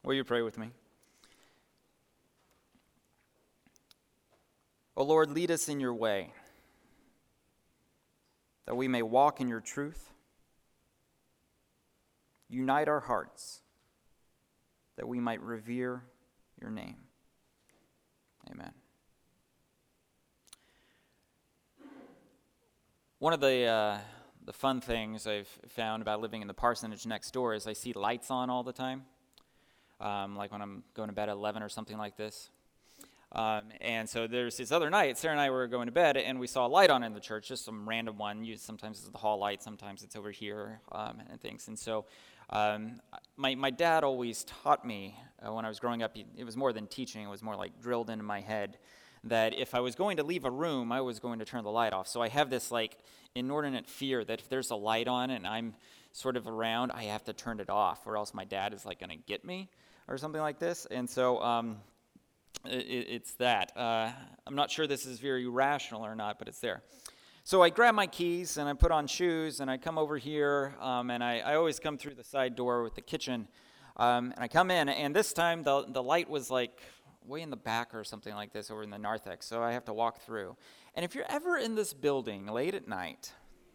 Will you pray with me? O Lord, lead us in your way, that we may walk in your truth. Unite our hearts, that we might revere your name. Amen. One of the fun things I've found about living in the parsonage next door is I see lights on all the time, like when I'm going to bed at 11 or something like this. And so there's this other night, Sarah and I were going to bed, and we saw a light on in the church, just some random one. Sometimes it's the hall light, sometimes it's over here, and things. And so my dad always taught me when I was growing up, it was more than teaching, it was more like drilled into my head, that if I was going to leave a room, I was going to turn the light off. So I have this like inordinate fear that if there's a light on and I'm sort of around, I have to turn it off, or else my dad is like going to get me or something like this. And so it's that. I'm not sure this is very rational or not, but it's there. So I grab my keys and I put on shoes and I come over here, and I always come through the side door with the kitchen, and I come in, and this time the light was like way in the back or something like this over in the narthex, so I have to walk through. And if you're ever in this building late at night,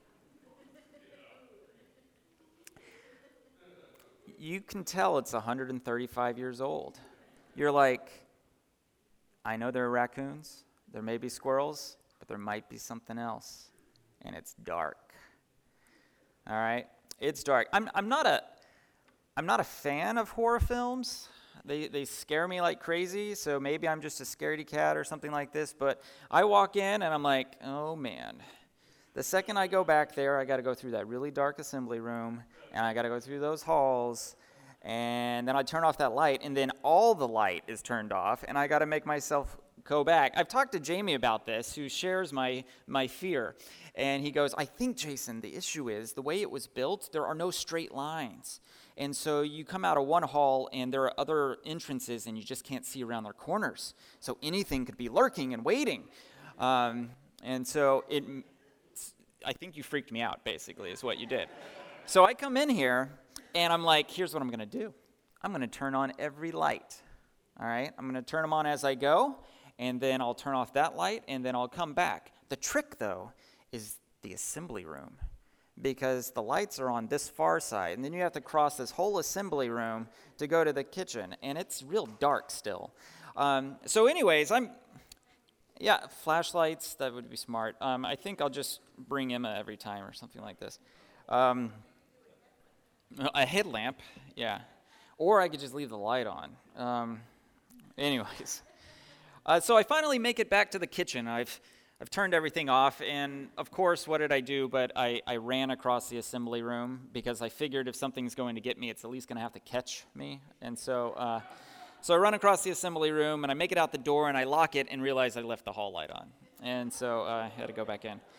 you can tell it's 135 years old. You're like, I know there are raccoons, there may be squirrels, but there might be something else, and it's dark. All right, it's dark. I'm not a fan of horror films. They scare me like crazy, so maybe I'm just a scaredy cat or something like this. But I walk in and I'm like, oh man. The second I go back there, I got to go through that really dark assembly room, and I got to go through those halls. And then I turn off that light, and then all the light is turned off, and I got to make myself go back. I've talked to Jamie about this, who shares my fear. And he goes, I think, Jason, the issue is the way it was built, there are no straight lines. And so you come out of one hall, and there are other entrances, and you just can't see around their corners. So anything could be lurking and waiting. And so I think you freaked me out, basically, is what you did. So I come in here, and I'm like, here's what I'm going to do. I'm going to turn on every light, all right? I'm going to turn them on as I go, and then I'll turn off that light, and then I'll come back. The trick, though, is the assembly room, because the lights are on this far side, and then you have to cross this whole assembly room to go to the kitchen, and it's real dark still. So anyways, flashlights, that would be smart. I think I'll just bring Emma every time or something like this. A headlamp, yeah. Or I could just leave the light on. Anyways. So I finally make it back to the kitchen. I've turned everything off, and of course, what did I do? But I ran across the assembly room, because I figured if something's going to get me, it's at least going to have to catch me. And so I run across the assembly room, and I make it out the door, and I lock it and realize I left the hall light on. And so I had to go back in.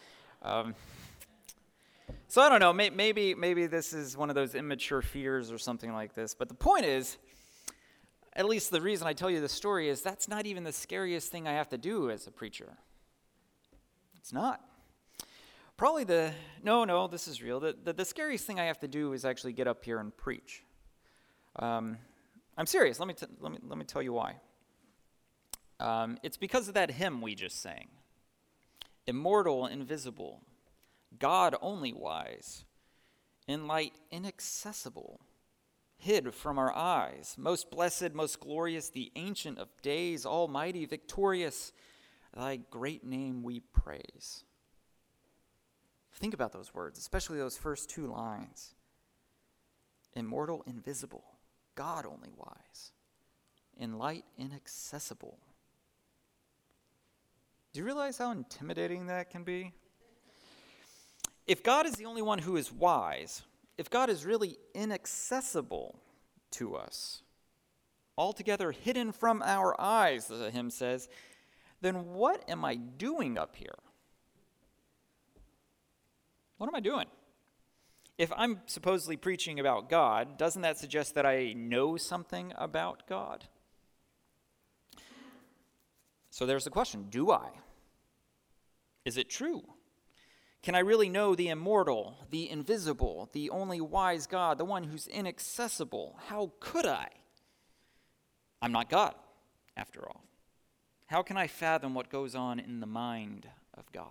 So I don't know, maybe this is one of those immature fears or something like this. But the point is, at least the reason I tell you this story is that's not even the scariest thing I have to do as a preacher. It's not. Probably no, this is real. The scariest thing I have to do is actually get up here and preach. I'm serious. Let me tell you why. It's because of that hymn we just sang. Immortal, invisible, God only wise, in light inaccessible, hid from our eyes, most blessed, most glorious, the Ancient of Days, almighty, victorious, thy great name we praise. Think about those words, especially those first two lines. Immortal, invisible, God only wise, in light inaccessible. Do you realize how intimidating that can be? If God is the only one who is wise, if God is really inaccessible to us, altogether hidden from our eyes, the hymn says, then what am I doing up here? What am I doing? If I'm supposedly preaching about God, doesn't that suggest that I know something about God? So there's the question, do I? Is it true? Can I really know the immortal, the invisible, the only wise God, the one who's inaccessible? How could I? I'm not God, after all. How can I fathom what goes on in the mind of God?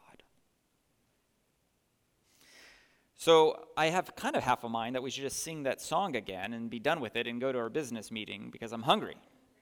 So I have kind of half a mind that we should just sing that song again and be done with it and go to our business meeting because I'm hungry.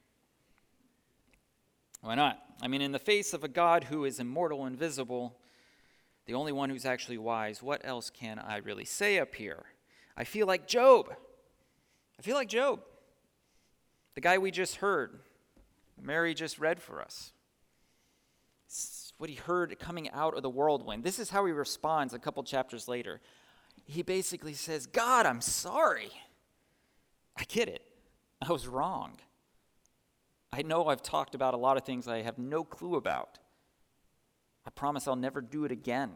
Why not? I mean, in the face of a God who is immortal, invisible, the only one who's actually wise, what else can I really say up here? I feel like Job. The guy we just heard, Mary just read for us. It's what he heard coming out of the whirlwind. This is how he responds a couple chapters later. He basically says, God, I'm sorry. I get it. I was wrong. I know I've talked about a lot of things I have no clue about. I promise I'll never do it again.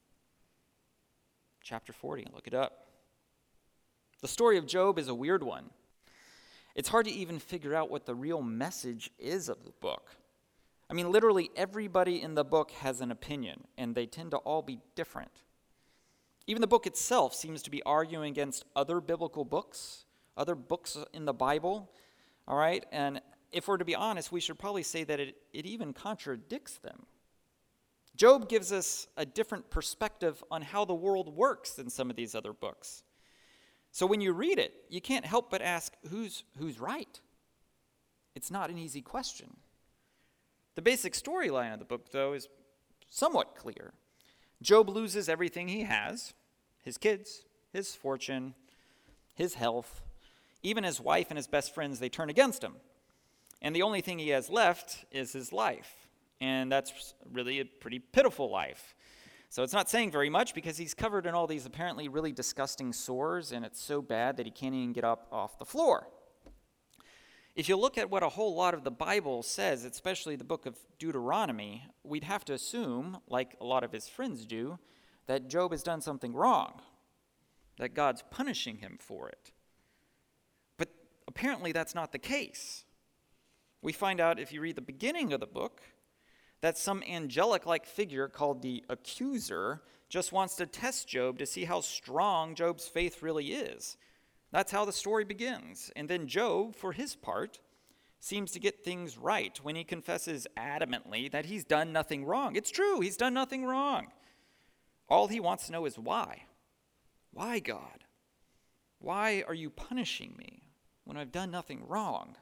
Chapter 40, look it up. The story of Job is a weird one. It's hard to even figure out what the real message is of the book. I mean, literally everybody in the book has an opinion, and they tend to all be different. Even the book itself seems to be arguing against other biblical books, other books in the Bible, all right? And if we're to be honest, we should probably say that it even contradicts them. Job gives us a different perspective on how the world works than some of these other books. So when you read it, you can't help but ask, who's right? It's not an easy question. The basic storyline of the book, though, is somewhat clear. Job loses everything he has, his kids, his fortune, his health. Even his wife and his best friends, they turn against him. And the only thing he has left is his life. And that's really a pretty pitiful life. So it's not saying very much because he's covered in all these apparently really disgusting sores, and it's so bad that he can't even get up off the floor. If you look at what a whole lot of the Bible says, especially the book of Deuteronomy, we'd have to assume, like a lot of his friends do, that Job has done something wrong, that God's punishing him for it. But apparently that's not the case. We find out, if you read the beginning of the book, that some angelic-like figure called the accuser just wants to test Job to see how strong Job's faith really is. That's how the story begins. And then Job, for his part, seems to get things right when he confesses adamantly that he's done nothing wrong. It's true, he's done nothing wrong. All he wants to know is why. Why, God? Why are you punishing me when I've done nothing wrong?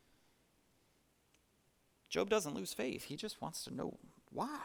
Job doesn't lose faith. He just wants to know why.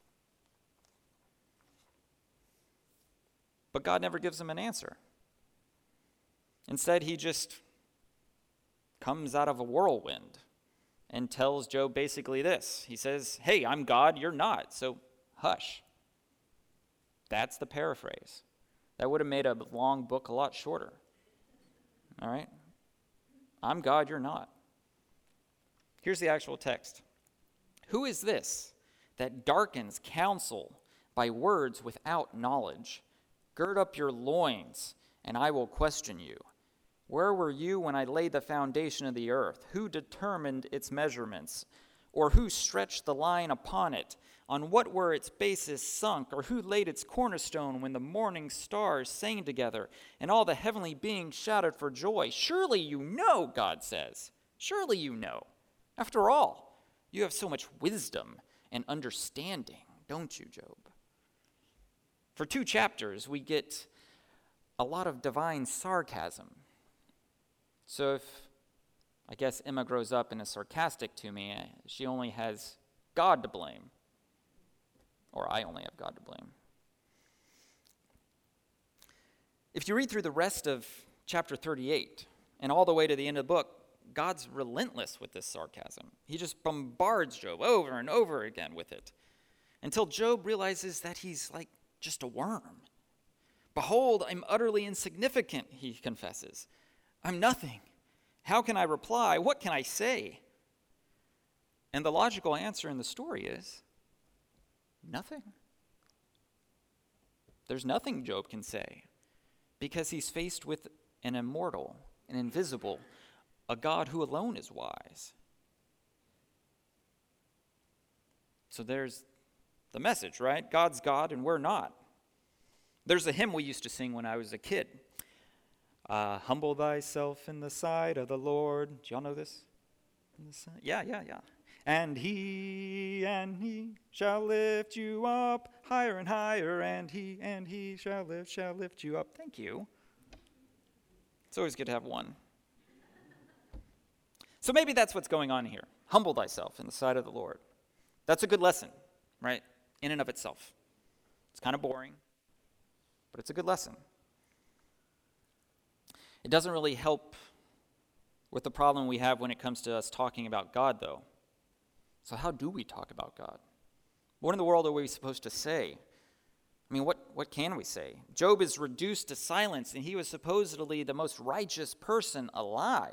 But God never gives him an answer. Instead, he just comes out of a whirlwind and tells Job basically this. He says, hey, I'm God, you're not, so hush. That's the paraphrase. That would have made a long book a lot shorter. All right? I'm God, you're not. Here's the actual text. Who is this that darkens counsel by words without knowledge? Gird up your loins, and I will question you. Where were you when I laid the foundation of the earth? Who determined its measurements? Or who stretched the line upon it? On what were its bases sunk? Or who laid its cornerstone when the morning stars sang together and all the heavenly beings shouted for joy? Surely you know, God says. Surely you know. After all, you have so much wisdom and understanding, don't you, Job? For 2 chapters, we get a lot of divine sarcasm. So if, I guess, Emma grows up and is sarcastic to me, she only has God to blame. Or I only have God to blame. If you read through the rest of chapter 38 and all the way to the end of the book, God's relentless with this sarcasm. He just bombards Job over and over again with it until Job realizes that he's like just a worm. Behold, I'm utterly insignificant, he confesses. I'm nothing. How can I reply? What can I say? And the logical answer in the story is nothing. There's nothing Job can say because he's faced with an immortal, an invisible, a God who alone is wise. So there's the message, right? God's God and we're not. There's a hymn we used to sing when I was a kid. Humble thyself in the sight of the Lord. Do y'all know this? Yeah. And he shall lift you up higher and higher, and he shall lift you up. Thank you. It's always good to have one. So maybe that's what's going on here. Humble thyself in the sight of the Lord. That's a good lesson, right? In and of itself. It's kind of boring, but it's a good lesson. It doesn't really help with the problem we have when it comes to us talking about God, though. So how do we talk about God? What in the world are we supposed to say? I mean, what can we say? Job is reduced to silence, and he was supposedly the most righteous person alive.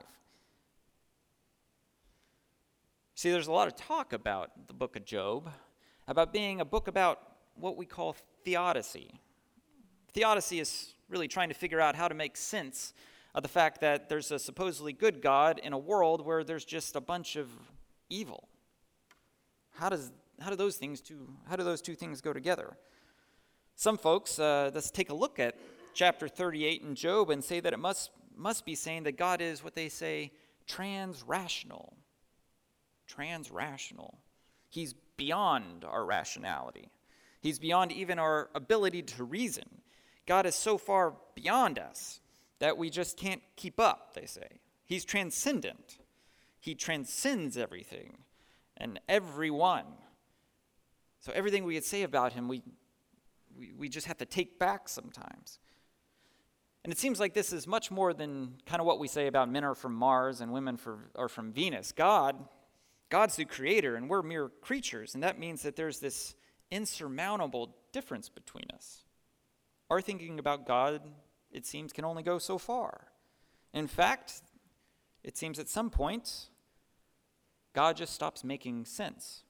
See, there's a lot of talk about the book of Job, about being a book about what we call theodicy. Theodicy is really trying to figure out how to make sense of the fact that there's a supposedly good God in a world where there's just a bunch of evil. How do those two things go together? Some folks, let's take a look at chapter 38 in Job and say that it must be saying that God is what they say transrational. Transrational. He's beyond our rationality. He's beyond even our ability to reason. God is so far beyond us that we just can't keep up, they say. He's transcendent. He transcends everything and everyone. So everything we could say about him, we just have to take back sometimes. And it seems like this is much more than kind of what we say about men are from Mars and women are from Venus. God's the creator, and we're mere creatures, and that means that there's this insurmountable difference between us. Our thinking about God, it seems, can only go so far. In fact, it seems at some point, God just stops making sense.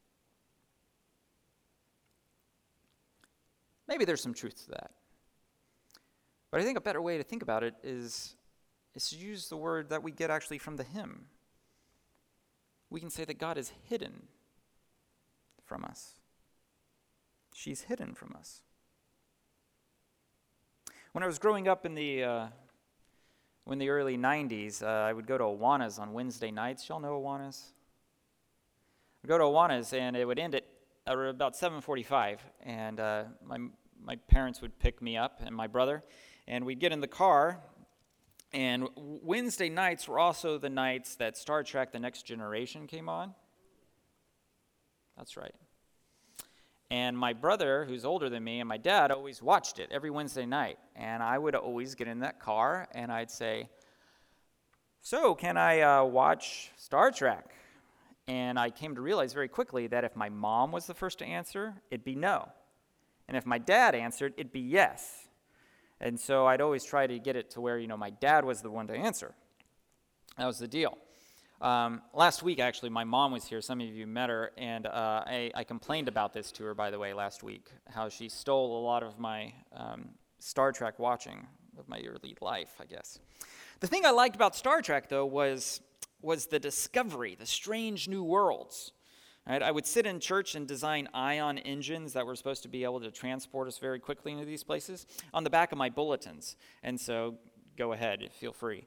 Maybe there's some truth to that. But I think a better way to think about it is to use the word that we get actually from the hymn. We can say that God is hidden from us. She's hidden from us. When I was growing up in the early 90s, I would go to Awanas on Wednesday nights. Y'all know Awanas? I'd go to Awanas, and it would end at about 7:45, and my parents would pick me up and my brother, and we'd get in the car. And Wednesday nights were also the nights that Star Trek: The Next Generation came on. That's right. And my brother, who's older than me, and my dad always watched it every Wednesday night. And I would always get in that car, and I'd say, "So, can I watch Star Trek?" And I came to realize very quickly that if my mom was the first to answer, it'd be no. And if my dad answered, it'd be yes. And so I'd always try to get it to where, my dad was the one to answer. That was the deal. Last week, actually, my mom was here. Some of you met her, and I complained about this to her, by the way, last week, how she stole a lot of my Star Trek watching of my early life, I guess. The thing I liked about Star Trek, though, was the discovery, the strange new worlds. Right? I would sit in church and design ion engines that were supposed to be able to transport us very quickly into these places on the back of my bulletins. And so go ahead, feel free.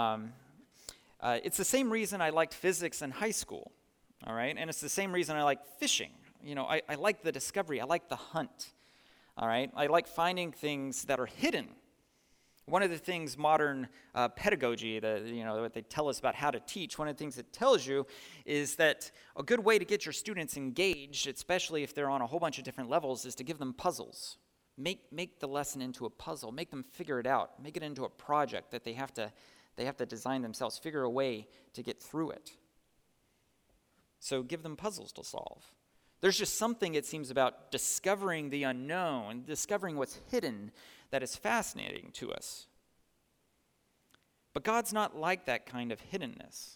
It's the same reason I liked physics in high school, all right? And it's the same reason I like fishing. I like the discovery. I like the hunt, all right? I like finding things that are hidden. One of the things modern pedagogy, what they tell us about how to teach, one of the things it tells you is that a good way to get your students engaged, especially if they're on a whole bunch of different levels, is to give them puzzles. Make the lesson into a puzzle. Make them figure it out. Make it into a project that they have to design themselves, figure a way to get through it. So give them puzzles to solve. There's just something, it seems, about discovering the unknown, discovering what's hidden, that is fascinating to us. But God's not like that kind of hiddenness.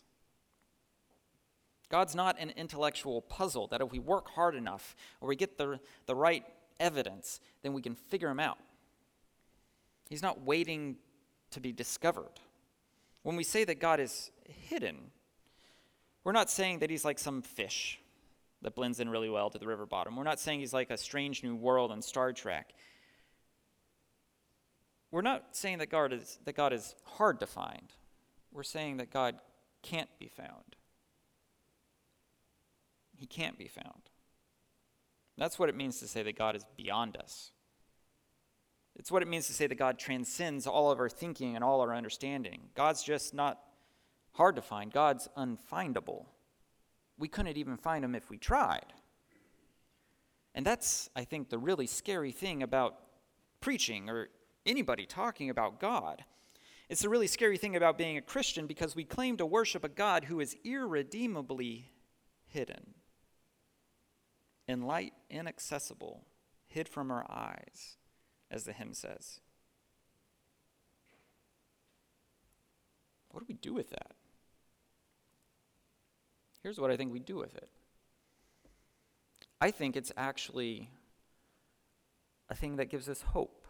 God's not an intellectual puzzle that if we work hard enough or we get the right evidence, then we can figure him out. He's not waiting to be discovered. When we say that God is hidden, we're not saying that he's like some fish that blends in really well to the river bottom. We're not saying he's like a strange new world on Star Trek. We're not saying that God is hard to find. We're saying that God can't be found. he can't be found. That's what it means to say that God is beyond us. It's what it means to say that God transcends all of our thinking and all our understanding. God's just not hard to find. God's unfindable. We couldn't even find him if we tried. And that's, I think, the really scary thing about preaching or anybody talking about God. It's the really scary thing about being a Christian, because we claim to worship a God who is irredeemably hidden, in light inaccessible, hid from our eyes, as the hymn says. What do we do with that? Here's what I think we do with it. I think it's actually a thing that gives us hope.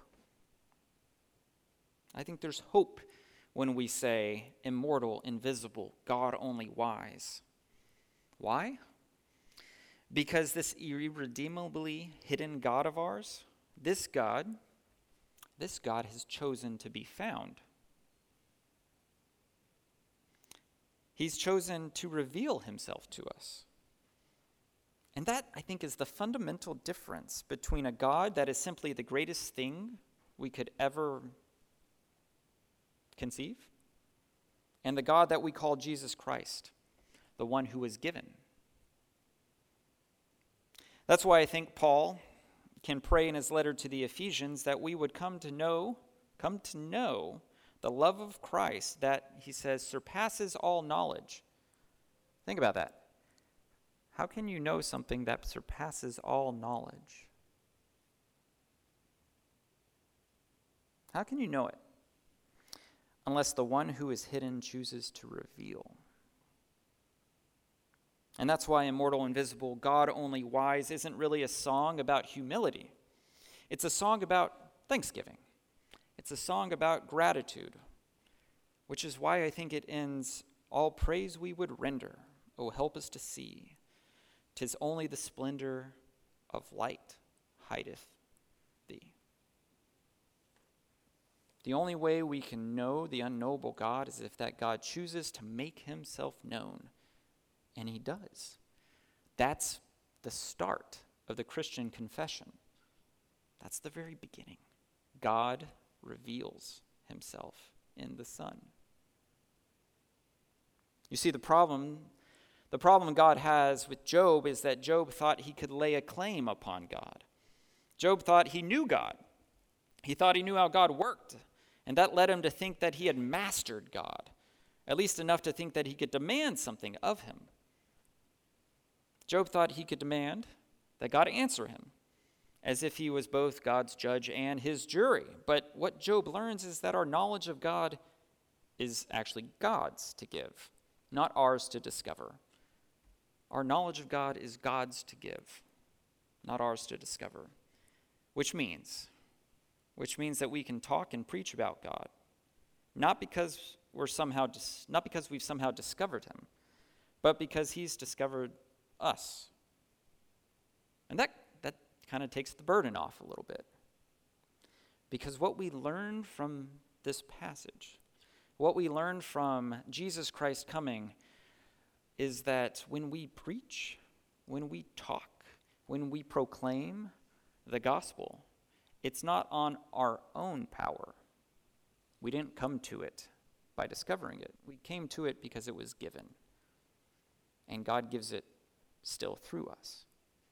I think there's hope when we say immortal, invisible, God only wise. Why? Because this irredeemably hidden God of ours, this God has chosen to be found. He's chosen to reveal himself to us. And that, I think, is the fundamental difference between a God that is simply the greatest thing we could ever conceive, and the God that we call Jesus Christ, the one who was given. That's why I think Paul can pray in his letter to the Ephesians that we would come to know the love of Christ that, he says, surpasses all knowledge. Think about that. How can you know something that surpasses all knowledge? How can you know it? Unless the one who is hidden chooses to reveal. And that's why immortal, invisible, God only wise isn't really a song about humility. It's a song about thanksgiving. It's a song about gratitude, which is why I think it ends, all praise we would render, O help us to see. 'Tis only the splendor of light hideth thee. The only way we can know the unknowable God is if that God chooses to make himself known. And he does. That's the start of the Christian confession. That's the very beginning. God reveals himself in the Son. You see, the problem God has with Job is that Job thought he could lay a claim upon God. Job thought he knew God. He thought he knew how God worked, and that led him to think that he had mastered God, at least enough to think that he could demand something of him. Job thought he could demand that God answer him, as if he was both God's judge and his jury. But what Job learns is that our knowledge of God is actually God's to give, not ours to discover. Our knowledge of God is God's to give, not ours to discover, which means that we can talk and preach about God, not because we've somehow discovered him, but because he's discovered us. And that kind of takes the burden off a little bit. Because what we learn from this passage, what we learn from Jesus Christ coming, is that when we preach, when we talk, when we proclaim the gospel, it's not on our own power. We didn't come to it by discovering it. We came to it because it was given. And God gives it still through us.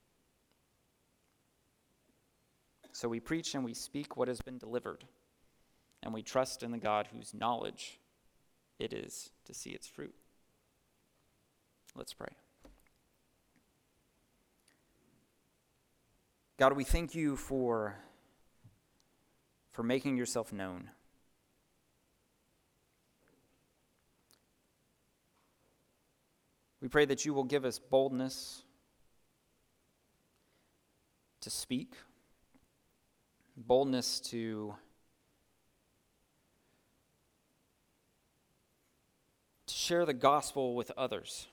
So we preach and we speak what has been delivered, and we trust in the God whose knowledge it is to see its fruit. Let's pray. God, we thank you for making yourself known. We pray that you will give us boldness to speak, boldness to share the gospel with others,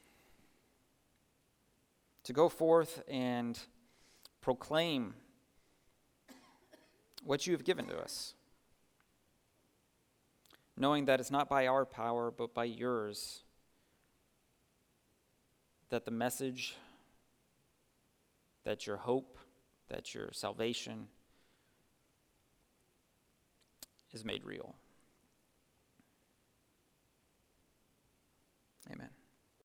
to go forth and proclaim what you have given to us, knowing that it's not by our power but by yours that the message that your hope, that your salvation is made real.